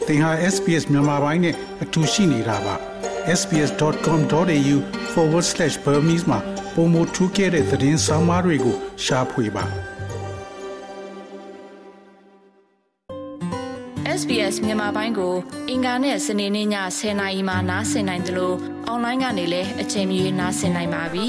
သင်ဟာ SPS မြန်မာပိုင်းနဲ့အတူရှိနေတာပါ sbs.com.au/burmese မှာပုံမထူးခဲ့တဲ့သတင်းစာမားတွေကိုရှားဖွေပါ SBS မြန်မာပိုင်းကိုအင်ကာနဲ့စနေနေ့ည10:00နာရီမှနားဆင်နိုင်တယ်လို့အွန်လိုင်းကနေလည်းအချိန်မီနားဆင်နိုင်ပါပြီ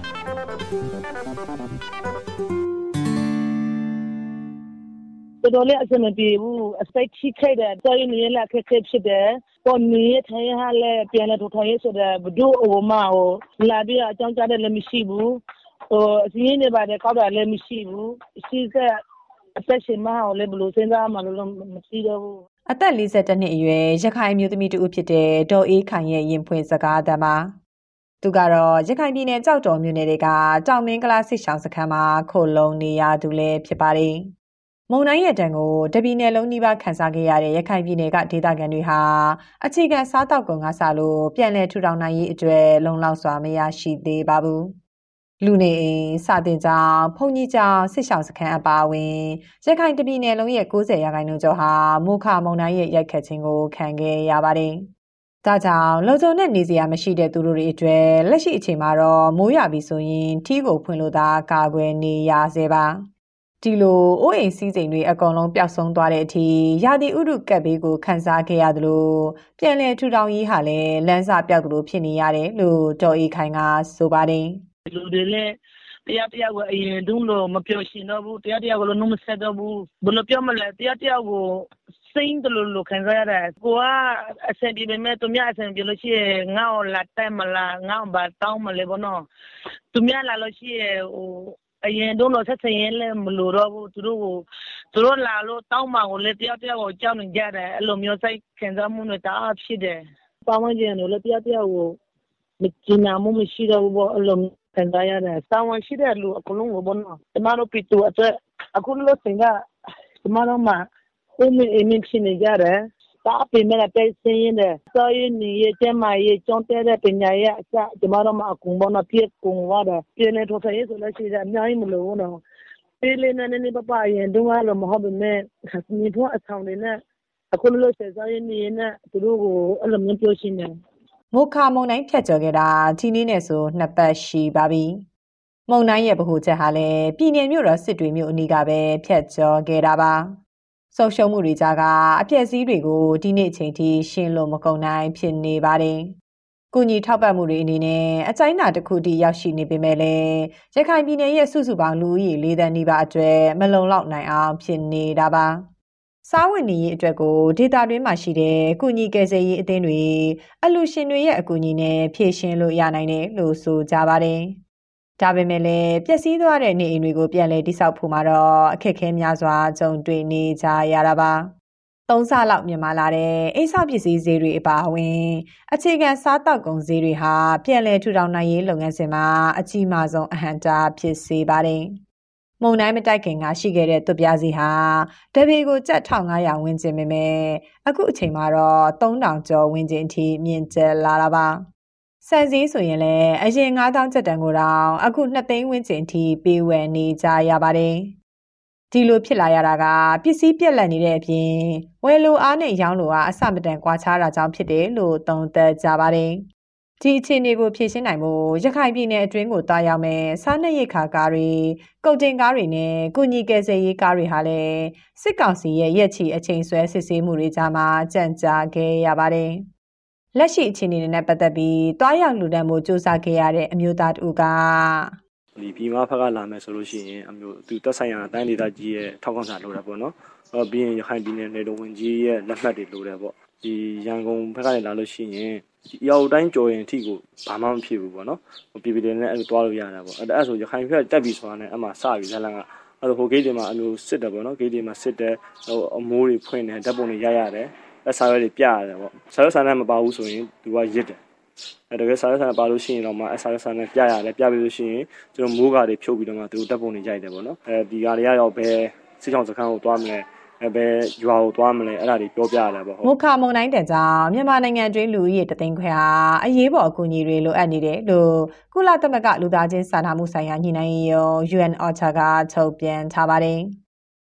တော်လေးအစမပြေဘူးအစိတ်ထိခိုက်တယ်တော်ရင်းရလက်ခက်ဖြစ်တယ်ပေါ်နေထိုင်ရလဲပြန်လဲထိုင်ရဆိုတဲ့ဘဒုအဝမဟိုလာပြီးအကြောင်းကြားတယ်လည်းမရှိဘူးဟိုအစင်းနေပါတယ်ကောက်တာလည်းမရှိဘူးရှိကအသက်ရှင်မအောင်လည်းဘလို့စဉ်းစားမှလို့မရှိတော့ဘူးအသက်42နှစ်အရွယ်ရခိုင်မျိုးသမီးတူဖြစ်တဲ့ဒေါ်အေးခိုင်ရဲ့ရင်ဖွင့်စကားအသံမှာသူကတော့ရခိုင်ပြည်နယ်ကြောက်တော်မြို့နယ်တွေကတောင်မင်းကလားစစ်ရှောင်းစခန်းမှာခိုလုံနေရသူလည်းဖြစ်ပါတယ်မုံတိုင်းရဲ့တံကိုတပြည်နယ်လုံးနှိပါခန်းစားခဲ့ရတဲ့ရခိုင်ပြည်နယ်ကဒေသခံတွေဟာအခြေခံစားတောက်ကုန်ကစားလို့ပြန်လည်ထူထောင်နိုင်ရေးအတွက်လုံလောက်စွာမရရှိသေးပါဘူးလူနေအိမ်စာတင်ကျောင်းဘုံကြီးကျောင်းစစ်ရှောင်းစခန်းအပါအဝင်ရခိုင်တပြည်နယ်လုံးရဲ့90%ကျော်ဟာမိုခမုံတိုင်းရဲ့ရိုက်ခတ်ခြင်းကိုခံခဲ့ရပါတယ်ဒါကြောင့်လုံခြုံတဲ့နေစရာမရှိတဲ့သူတို့တွေအတွက်လက်ရှိအချိန်မှာတော့မိုးရွာပြီဆိုရင်ထီးကိုဖွင့်လို့သာကာကွယ်နေရစေပါဒီလိုအိုးအိမ်စည်းစိမ်တွေအကုန်လုံးပျောက်ဆုံးသွားတဲ့အထိရာသီဥတုကပ်ဘေးကိုခန်းစားခဲ့ရသလိုပြန်လည်ထူထောင်ရေးဟာလည်းလမ်းစာပျောက်သလိုဖြစ်နေရတယ်လို့ဒေါ်အေးခိုင်ကဆိုပါတယ်လူတွေလည်းတရားကိုအရင်တုန်းလို့မပြောရှင်တော့ဘူးတရားကိုလည်းနှုတ်မဆက်တော့ဘူးဘယ်လိုပြောမလဲတရားကိုစိတ်တလို့ခံစားရတယ်ကိုကအဆင်ပြေပေမဲ့သူများအဆင်ပြေလို့ရှိရင်ငါ့ကိုလာတက်မလားငါ့ဘာတောင်းမလဲဘောနော်သူများလာလို့ရှိရင်ဟိုအရင်တုန်းတော့ဆက်ဆံရင်လည်းမလိုတော့ဘူးသူတို့လာလို့တောင်းမှကိုလည်းတရားကိုကြောက်နေကြတယ်အဲ့လိုမျိုးစိတ်ခံစားမှုနဲ့တအားဖြစ်တယ်ပါဝင်ကြတယ်လို့တရားကိုမကျင်နာမှုမရှိတော့ဘူးပေါ့အဲ့လိုခံစားရတယ်။တာဝန်ရှိတဲ့လူအကုန်လုံးကိုပေါ့နော်။ကျမတို့ပြည်သူအတွက်အခုလို့စင်ကကျမတို့မှာအိမ်ဖြစ်နေကြတယ်။ဒါအပြင်မဲ့တဲ့စင်းရင်တဲ့စောရင်းနေကျမရဲ့ကျောင်းတဲ့ပညာရဲ့အစကျမတို့မှာအကုန်ပေါ့နော်ပြည့်ကုန်သွားတယ်။ပြည့်နေထိုးဆိုင်ဆိုလို့ရှိရင်အများကြီးမလို့ဘူးနော်။ပြည်လေးနဲ့ပပရင်တုန်းကတော့မဟုတ်ဘူးမဲ့ခက်နေဖို့အဆောင်တွေနဲ့အခုလို့စေစောရင်းနေနဲ့သူတို့ကိုအဲ့လိုမျိုးပြောရှင်းတယ်မိုခမုံတိုင်းဖြတ်ကျော်ခဲ့တာဒီနေ့နဲ့ဆို2ပတ်ရှိပါပြီ။မုံတိုင်းရဲ့ဗဟိုချက်ဟာလည်းပြည်နယ်မြို့တော်စစ်တွေမြို့အနီးကပဲဖြတ်ကျော်ခဲ့တာပါ။ဆုံးရှုံးမှုတွေကြားကအပျက်စီးတွေကိုဒီနေ့အချိန်ထိရှင်းလို့မကုန်နိုင်ဖြစ်နေပါတယ်။ကုညီထောက်ပံ့မှုတွေအနေနဲ့အကျဉ်းနာတစ်ခုတည်းရောက်ရှိနေပေမဲ့လည်းရခိုင်ပြည်နယ်ရဲ့စုစုပေါင်းလူဦးရေ4သန်းနီးပါးအတွက်မလုံလောက်နိုင်အောင်ဖြစ်နေတာပါ။စားဝတ်နေရေးအတွက်ကိုဒေတာတွင်းမှာရှိတဲ့ကုညီကယ်ဆယ်ရေးအသင်းတွေအလူရှင်တွေရဲ့အကူအညီနဲ့ဖြည့်ရှင်းလို့ရနိုင်တယ်လို့ဆိုကြပါတယ်။ဒါပေမဲ့လည်းပျက်စီးသွားတဲ့နေအိမ်တွေကိုပြန်လည်တည်ဆောက်ဖို့မှာတော့အခက်အခဲများစွာကြုံတွေ့နေကြရတာပါ။3ဆလောက်မြင့်မားလာတဲ့အိမ်ဆောက်ပစ္စည်းဈေးတွေအပါအဝင်အခြေခံစားတောက်ကုန်ဈေးတွေဟာပြန်လည်ထူထောင်နိုင်ရေးလုပ်ငန်းစဉ်မှာအကြီးမားဆုံးအဟန့်အတားဖြစ်စေပါတယ်။မုံတိုင်းမတိုက်ခင်ကရှိခဲ့တဲ့သွပ်ပြားစီဟာတပေကိုကျပ်1500ဝန်းကျင်ပေမဲ့အခုအချိန်မှာတော့3000ကျော်ဝန်းကျင်အထိမြင့်တက်လာတာပါစံစည်းဆိုရင်လည်းအရင်9000ကျပ်တန်ကိုတောင်အခု2သိန်းဝန်းကျင်အထိပေးဝယ်နေကြရပါတယ်ဒီလိုဖြစ်လာရတာကပစ္စည်းပြက်လက်နေတဲ့အပြင်ဝယ်လိုအားနဲ့ရောင်းလိုအားအဆမတန်ကွာခြားတာကြောင့်ဖြစ်တယ်လို့သုံးသပ်ကြပါတယ်ဒီအခြေအနေကိုဖြေရှင်းနိုင်ဖို့ရခိုင်ပြည်နယ်အတွင်းကိုတားရောက်မဲ့စားနပ်ရိက္ခာကားတွေကုန်တင်ကားတွေနဲ့ကုညီကယ်ဆယ်ရေးကားတွေဟာလည်းစစ်ကောင်စီရဲ့ရက်ချီအချိန်ဆွဲစစ်ဆေးမှုတွေကြားမှာကြန့်ကြာခဲ့ရပါတယ်။လက်ရှိအခြေအနေနဲ့ပတ်သက်ပြီးတားရောက်လူတန်းမှုစူးစမ်းခဲ့ရတဲ့အမျိုးသားတူကဒီပြည်မဖက်ကလာမယ်ဆိုလို့ရှိရင်အမျိုးသူတက်ဆိုင်ရာတိုင်းဒေသကြီးရဲ့ထောက်ခံစာလိုတယ်ပေါ့နော်။ပြီးရင်ရခိုင်ပြည်နယ်နေတော်ဝင်ကြီးရဲ့လက်မှတ်တွေလိုတယ်ပေါ့။ဒီရန်ကုန်ဘက်ကနေလာလို့ရှိရင်ရောက်တိုင်းကြော်ရင်အထိကိုဘာမှမဖြစ်ဘူးပေါ့နော်ပြည်ပြည်နဲ့အဲ့လိုတွားလို့ရတာပေါ့အဲ့ဆိုရခိုင်ဘက်တက်ပြီးဆိုတာနဲ့အမှစပြီးဇလန်ကအဲ့လိုဟိုဂိတ်တွေမှာအမျိုးစစ်တယ်ပေါ့နော်ဂိတ်တွေမှာစစ်တယ်ဟိုအမိုးတွေဖွင့်တယ်ဓာတ်ပုံတွေရိုက်ရတယ်အဲ့စာရွက်တွေပြရတယ်ပေါ့စာရွက်စာနဲ့မပါဘူးဆိုရင်သူကရစ်တယ်အဲ့တကယ်စာရွက်စာနဲ့ပါလို့ရှိရင်တော့မှအဲ့စာရွက်စာနဲ့ပြရတယ်ပြပြီးလို့ရှိရင်ကျွန်တော်မိုးကားတွေဖြုတ်ပြီးတော့မှသူဓာတ်ပုံတွေရိုက်တယ်ပေါ့နော်ဒီကားတွေရောက်ပဲစစ်ဆောင်စခန်းကိုတွားမလဲဘယ်ရွာကိုသွားမလဲအဲ့ဒါတွေပြောပြရတာပေါ့မိုခမုံတိုင်းတန်ကြောင့်မြန်မာနိုင်ငံတွင်းလူဦးရေ3သိန်းခွဲဟာအရေးပေါ်အကူအညီတွေလိုအပ်နေတယ်လို့ကုလသမဂ္ဂလူသားချင်းစာနာမှုဆိုင်ရာညှိနှိုင်းရေးရုံး UNOCHA ကထုတ်ပြန်ထားပါတယ်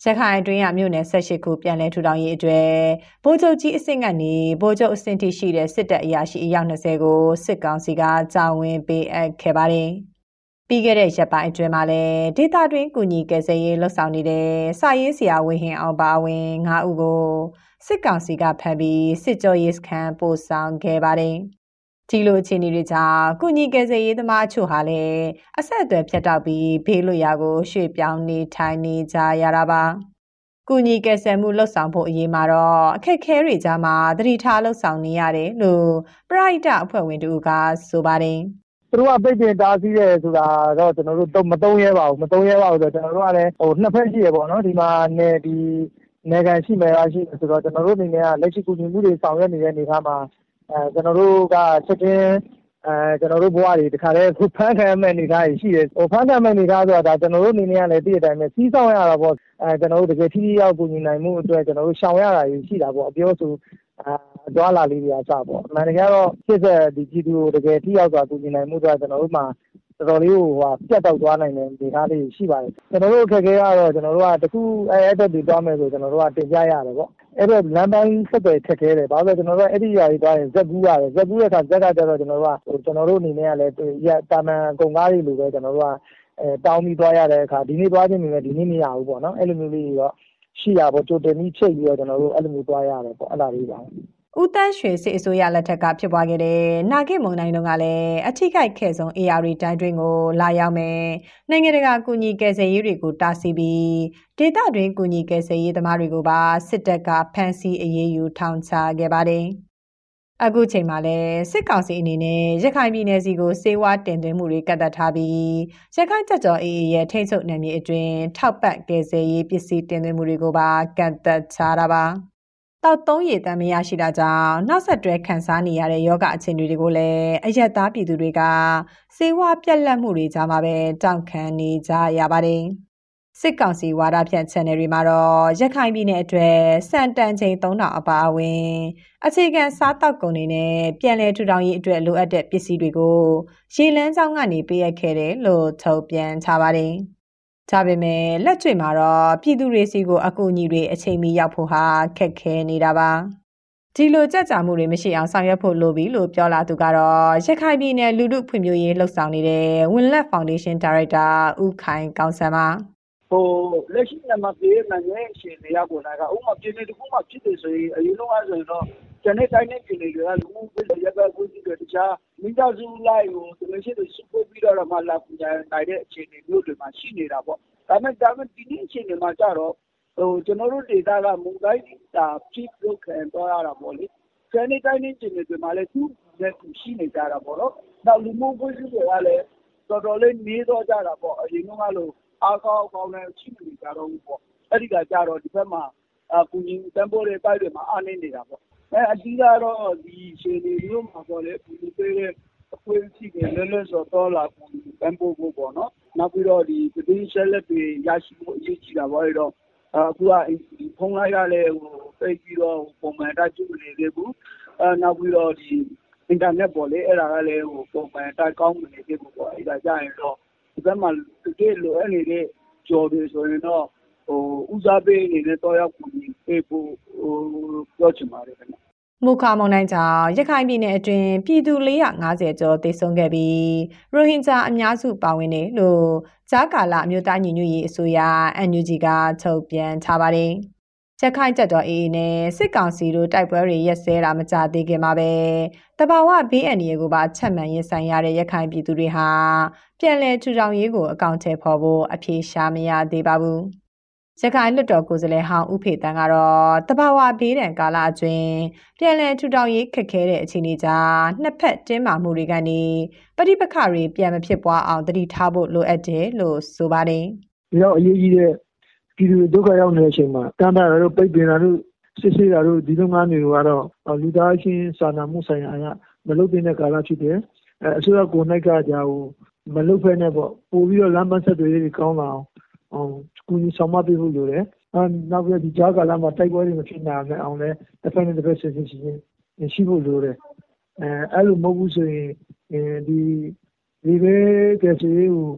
ရခိုင်အတွင်းကမြို့နယ်18ခုပြန်လည်ထူထောင်ရေးအတွက်ဗိုလ်ချုပ်ကြီးအဆင့်ကနေဗိုလ်ချုပ်အဆင့်ထိရှိတဲ့စစ်တပ်အရာရှိအယောက်20ကိုစစ်ကောင်စီကတာဝန်ပေးအပ်ခဲ့ပါတယ်။ပြီးခဲ့တဲ့ရက်ပိုင်းအတွင်းမှာလည်းဒေသတွင်းကူညီကယ်ဆယ်ရေးလှုပ်ဆောင်နေတဲ့စာရေးဆရာဝင်းဟင်အောင်ပါဝင်9ဦးကိုစစ်ကောင်စီကဖမ်းပြီးစစ်ကြောရေးစခန်းပို့ဆောင်ခဲ့ပါတယ်။ဒီလိုအခြေအနေတွေကြောင့်ကုညီကယ်ဆယ်ရေးသမားအချို့ဟာလည်းအဆက်အသွယ်ဖြတ်တောက်ပြီးဘေးလွတ်ရာကိုရွှေ့ပြောင်းနေထိုင်နေကြရတာပါ။ကုညီကယ်ဆယ်မှုလှုပ်ဆောင်ဖို့အရေးမှာတော့အခက်အခဲတွေကြားမှာသတိထားလှုပ်ဆောင်နေရတယ်လို့ပရိဒတ်အဖွဲ့ဝင်တို့ကဆိုပါတယ်။သူတို့ကပိတ်ပင်တားဆီးတယ်ဆိုတာတော့ကျွန်တော်တို့မတုံးရဲပါဘူးဆိုတော့ကျွန်တော်တို့ကလည်းနှစ်ဖက်ရှိရပေါ့နော်ဒီမှာနေကန်ရှိမယ်ရှိဆိုတော့ကျွန်တော်တို့အနေနဲ့ကလက်ရှိကုညီမှုတွေဆောင်ရွက်နေတဲ့အနေအထားမှာကျွန်တော်တို့ကချက်ချင်းကျွန်တော်တို့ဘဝတွေတခါတည်းဖမ်းခံရမယ့်အနေအထားရှိတယ်ဖမ်းခံရမယ့်အနေအထားဆိုတာဒါကျွန်တော်တို့အနေနဲ့ကလည်းတည့်တဲ့အတိုင်းပဲစီးဆောင်ရတာပေါ့ကျွန်တော်တို့တကယ်ထိထိရောက်ကုညီနိုင်မှုအတွက်ကျွန်တော်တို့ရှောင်ရတာရှိတာပေါ့အပြောဆိုဒွာလာလေးတွေအစပေါ့အမှန်တကယ်တော့ဖြစ်တဲ့ဒီပြည်သူကိုတကယ်ထိရောက်စွာကုညီနိုင်မှုအတွက်ကျွန်တော်တို့မှာတော်တော်လေးကိုပြတ်တောက်သွားနိုင်တဲ့ဒေသလေးရှိပါတယ်ကျွန်တော်တို့အခက်အခဲကတော့ကျွန်တော်တို့ကတခုအဲ့အတွက်ဒီသွားမယ်ဆိုကျွန်တော်တို့ကတင်ပြရတယ်ပေါ့အဲ့တော့လမ်းပိုင်းဆက်တယ်ခက်ခဲတယ်ဘာလို့လဲကျွန်တော်တို့အဲ့ဒီຢာကြီးသွားရင်ဇက်ကူးရတယ်ဇက်ကူးတဲ့အခါဇက်ကကျတော့ကျွန်တော်တို့အနေနဲ့ကလည်းတာမန်ကုန်ကားတွေလိုပဲကျွန်တော်တို့ကတောင်းပြီးသွားရတဲ့အခါဒီနေ့သွားခြင်းနေလည်းဒီနေ့မရဘူးပေါ့နော်အဲ့လိုမျိုးလေးတော့ရှိရပေါ့ကြိုတင်ပြီးချိန်ပြီးတော့ကျွန်တော်တို့အဲ့လိုမျိုးသွားရတယ်ပေါ့အဲ့ဒါလေးပါဦးတန်းရွှေစစ်အစိုးရလက်ထက်ကဖြစ်ပွားခဲ့တဲ့နာဂစ်မုန်တိုင်းတုန်းကလည်းအထိခိုက်ခဲ့ဆုံး AR တိုင်းတွင်းကိုလာရောက်မယ်နိုင်ငံတကာကူညီကယ်ဆယ်ရေးတွေကိုတားဆီးပြီးဒေသတွင်းကူညီကယ်ဆယ်ရေးသမားတွေကိုပါစစ်တပ်ကဖမ်းဆီးအရေးယူထောင်ချခဲ့ပါတယ်။အခုချိန်မှာလည်းစစ်ကောင်စီအနေနဲ့ရခိုင်ပြည်နယ်စီကိုစေဝါတင်သွင်းမှုတွေကန့်သတ်ထားပြီးရခိုင်တပ်တော် AA ရဲ့ထိန်းချုပ်နယ်မြေအတွင်းထောက်ပံ့ကယ်ဆယ်ရေးပစ္စည်းတင်သွင်းမှုတွေကိုပါကန့်သတ်ထားတာပါ။တောက်သုံးရည်တမ်းမရရှိတာကြောင့်နောက်ဆက်တွဲခံစားနေရတဲ့ယောဂအခြေအနေတွေကိုလည်းအယက်သားပြည်သူတွေကစေဝါပြက်လက်မှုတွေကြားမှာပဲတောင့်ခံနေကြရပါတယ်။စစ်ကောင်စီဝါဒဖြန့် channel တွေမှာတော့ရခိုင်ပြည်နယ်အတွက်စံတန်ချိန်3000အပါအဝင်အခြေခံစားတောက်ကုန်တွေနဲ့ပြန်လည်ထူထောင်ရေးအတွက်လိုအပ်တဲ့ပစ္စည်းတွေကိုရေလမ်းကြောင်းကနေပေးအပ်ခဲ့တယ်လို့ထုတ်ပြန်ထားပါတယ်။ဒါပေမဲ့လက်တွေ့မှာတော့ပြည်သူတွေစီကိုအကူအညီတွေအချိန်မီရောက်ဖို့ဟာခက်ခဲနေတာပါဒီလိုကြက်ကြမှုတွေမရှိအောင်ဆောင်ရွက်ဖို့လိုပြီလို့ပြောလာသူကတော့ရခိုင်ပြည်နယ်လူထုဖွံ့ဖြိုးရေးလှုပ်ဆောင်နေတဲ့ဝင်လက်ဖောင်ဒေးရှင်းဒါရိုက်တာဦးခိုင်ကောင်းဆန်းပါလက်ရှိမှာပြည်နိုင်ငံရှင်တွေရောက်လာကဥမာပြည်နယ်တစ်ခုမှဖြစ်တယ်ဆိုရင်အရင်တော့ဆိုရင်တော့ကျန်တဲ့တိုင်းနဲ့ပြည်နယ်တွေကလူမှုရေးရပါကိုကြည့်တဲ့တခြားမိသားစုလိုက်ကိုတကယ်ရှိတဲ့စုပ်ပြီးတော့မှလာပူကြနိုင်တဲ့အခြေအနေမျိုးတွေမှာရှိနေတာပေါ့ဒါပေမဲ့ဒီနေ့အခြေအနေမှာကြတော့ကျွန်တော်တို့ဒေတာကမုန်တိုင်းတာဖြစ်လို့ခံတော့ရတာပေါ့လေကျန်တဲ့တိုင်းနဲ့ပြည်နယ်တွေမှာလည်းသူ့ရဲ့ရှိနေကြတာပေါ့နော်နောက်လူမှုရေးတွေကလည်းတော်တော်လေးနေတော့ကြတာပေါ့အရင်ကလို့အားကောင်းနဲ့ရှိနေကြတော့ဘူးပေါ့အဲ့ဒီကကြတော့ဒီဘက်မှာကူညီတန်ဖိုးတွေတိုက်တွေမှာအားနေနေတာပေါ့အကြီးကတော့ဒီရှင်တွေမျိုးမှာပေါ့လေဒီပေးတဲ့အခွင့်အရေးတွေလည်းလည်းဆိုတော့လာကူညီတန်ဖိုးဖို့ပေါ့နော်နောက်ပြီးတော့ဒီသတင်းရှင်းလက်တွေရရှိဖို့အရေးကြီးတာပေါ့အဲ့တော့အခုကဒီဖုန်းလိုက်ရလဲပိတ်ပြီးတော့ပုံမှန်တိုက်ကြည့်နေသေးဘူးနောက်ပြီးတော့ဒီအင်တာနက်ပေါ့လေအဲ့ဒါကလည်းပုံမှန်တိုက်ကောင်းမနေသေးဘူးပေါ့အဲ့ဒါကြရင်တော့ဒီဘက်မှာတကယ်လိုအပ်နေတဲ့ကြော်တွေဆိုရင်တော့ဦးစားပေးအနေနဲ့တော့ရောက်ပေးဖို့ပြောချင်ပါတယ်ခင်ဗျမုခမုန်တိုင်းကြောင့်ရခိုင်ပြည်နယ်အတွင်းပြည်သူ450ကျော်သေဆုံးခဲ့ပြီးရိုဟင်ဂျာအများစုပါဝင်တယ်လို့ဂျာကာလာအမျိုးသားညီညွတ်ရေးအစိုးရ NUG ကထုတ်ပြန်ထားပါတယ်။ရခိုင်တပ်တော် AA နဲ့စစ်ကောင်စီတို့တိုက်ပွဲတွေရက်စဲတာမကြသေးခင်မှာပဲတဘာဝဘေးအန္တရာယ်ကိုပါချက်မှန်ရင်ဆိုင်ရတဲ့ရခိုင်ပြည်သူတွေဟာပြန်လည်ထူထောင်ရေးကိုအကောင့်ထဲပေါ်ဖို့အပြေရှားမရသေးပါဘူး။ရခိုင်လွှတ်တော်ကိုယ်စားလှယ်ဟောင်းဦးဖေတန်းကတော့တဘာဝဘေးဒဏ်ကာလအတွင်းပြန်လည်ထူထောင်ရေးခက်ခဲတဲ့အခြေအနေကြားနှစ်ဖက်တင်းမာမှုတွေကနေပဋိပက္ခတွေပြန်မဖြစ်ပွားအောင်တတိထားဖို့လိုအပ်တယ်လို့ဆိုပါတယ်။ဒီတော့အရေးကြီးတဲ့ပြည်သူဒုက္ခရောက်နေတဲ့အချိန်မှာတန်တာတို့ပိတ်ပင်တာတို့စစ်ဆေးတာတို့ဒီလိုငါးမျိုးကတော့လူသားချင်းစာနာမှုဆိုင်ရာအရမလုပ်တဲ့ကာလဖြစ်တယ်။အစိုးရကိုယ်၌ကကြာကိုမလုပ်ဖက်နဲ့ပေါ့ပို့ပြီးတော့လမ်းပန်းဆက်သွယ်ရေးကောင်းလာအောင်ကူညီဆောင်မပေးဖို့လိုတယ်။နောက်ပြီးဒီကြားကာလမှာတိုက်ပွဲတွေမဖြစ်နိုင်အောင်လည်းတစ်ဖက်နဲ့တစ်ဖက်ဆက်စစ်ရှိဖို့လိုတယ်။အဲ့လိုမဟုတ်ဘူးဆိုရင်ဒီဘက်ကစီကို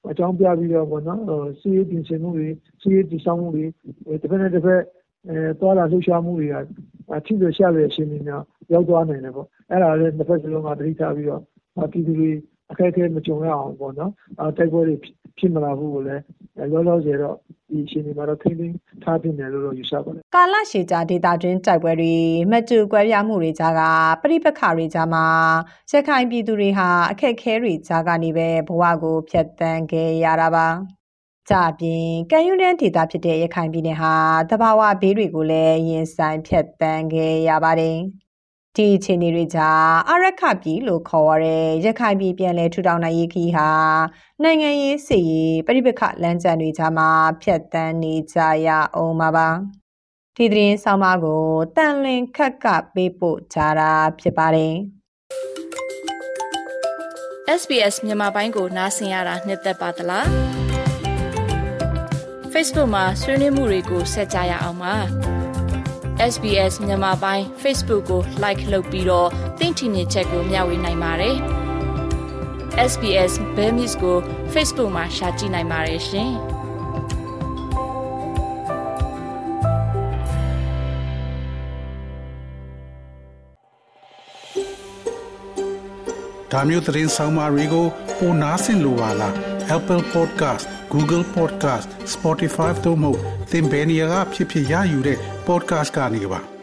အကြောင်းပြပြီးတော့ပေါ့နော်စီးရေးတင်ရှင်မှုတွေစီးရေးတည်ဆောက်မှုတွေတစ်ဖက်နဲ့တစ်ဖက်သွားလာလှုပ်ရှားမှုတွေကထိရရှာတဲ့အချိန်တွေများရောက်သွားနိုင်တယ်ပေါ့အဲ့ဒါလည်းတစ်ဖက်စလုံးကတတိထားပြီးတော့ပြည်သူတွေအခက်အခဲမကြုံရအောင်ပေါ့နော်တိုက်ပွဲတွေဖြစ်မလာဘူးကိုလည်းလောလောဆယ်တော့ဒီအချိန်တွေမှာတော့ထိန်းသိမ်းထားပြင်တယ်လို့ယူဆပါတယ်ကာလရှည်ကြာဒေတာတွင်းတိုက်ပွဲတွေမတူကွဲပြားမှုတွေကြားကပဋိပက္ခတွေကြားမှာရခိုင်ပြည်သူတွေဟာအခက်အခဲတွေကြားကနေပဲဘဝကိုဖျက်ဆီးခဲ့ရတာပါကြပြင်ကံယူတဲ့ဒေတာဖြစ်တဲ့ရခိုင်ပြည်နယ်ဟာတဘာဝဘေးတွေကိုလည်းရင်ဆိုင်ဖျက်ဆီးခဲ့ရပါတယ်ဒီအခြေအနေတွေကြားအရခပြည်လို့ခေါ်ရတဲ့ရခိုင်ပြည်ပြန်လည်ထူထောင်နိုင်ရေးခီးဟာနိုင်ငံရေးစစ်ရေးပဋိပက္ခလမ်းကျန်တွေကြားမှာဖျက်ဆီးနေကြရအောင်ပါဒီသတင်းဆောင်မကိုတန်လင်ခက်ကပေးပို့ကြတာဖြစ်ပါတယ် SBS မြန်မာပိုင်းကိုနားဆင်ရတာနှစ်သက်ပါသလား Facebook မှာဆွေးနွေးမှုတွေကိုဆက်ကြရအောင်ပါSBS မြန်မာပိုင်း Facebook ကို like လုပ်ပြီးတော့သင်ချင်တဲ့ချက်ကိုမျှဝေနိုင်ပါတယ်။ SBS Burmese ကို Facebook မှာ share ကြည့်နိုင်ပါတယ်ရှင်။ဒါမျိုးသတင်းဆောင်မတွေကိုပိုနားဆင်လိုပါလား Apple Podcast Google Podcast Spotify တို့မှာသင်ပင်ရာဖြစ်ဖြစ်ရယူတဲ့ podcast ကနေပါ